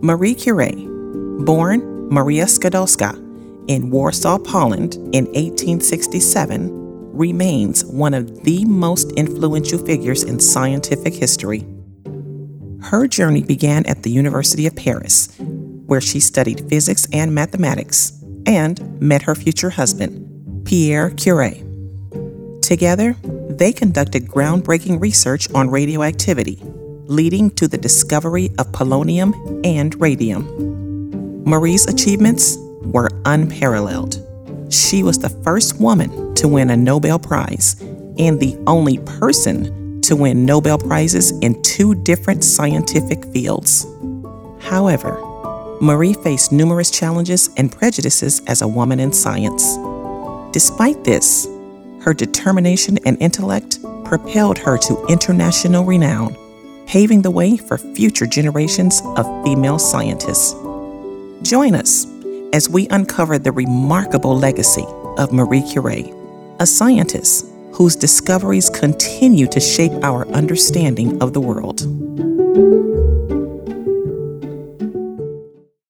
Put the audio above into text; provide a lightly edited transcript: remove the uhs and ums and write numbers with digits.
Marie Curie, born Maria Skłodowska in Warsaw, Poland in 1867, remains one of the most influential figures in scientific history. Her journey began at the University of Paris, where she studied physics and mathematics and met her future husband, Pierre Curie. Together, they conducted groundbreaking research on radioactivity, leading to the discovery of polonium and radium. Marie's achievements were unparalleled. She was the first woman to win a Nobel Prize and the only person to win Nobel Prizes in 2 different scientific fields. However, Marie faced numerous challenges and prejudices as a woman in science. Despite this, her determination and intellect propelled her to international renown, paving the way for future generations of female scientists. Join us as we uncover the remarkable legacy of Marie Curie, a scientist whose discoveries continue to shape our understanding of the world.